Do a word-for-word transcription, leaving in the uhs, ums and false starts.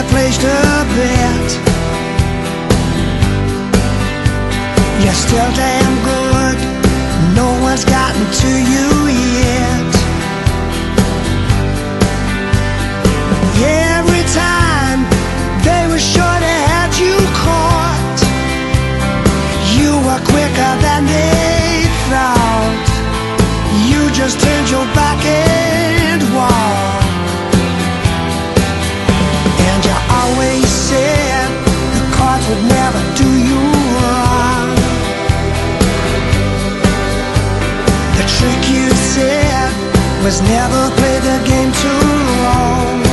placed a bet. You're still damn good, no one's gotten to you yet. Every time they were sure they had you caught, you were quicker than they thought. You just turned your back and walked. And you always said the cards would never do you wrong. The trick you said was never play the game too long.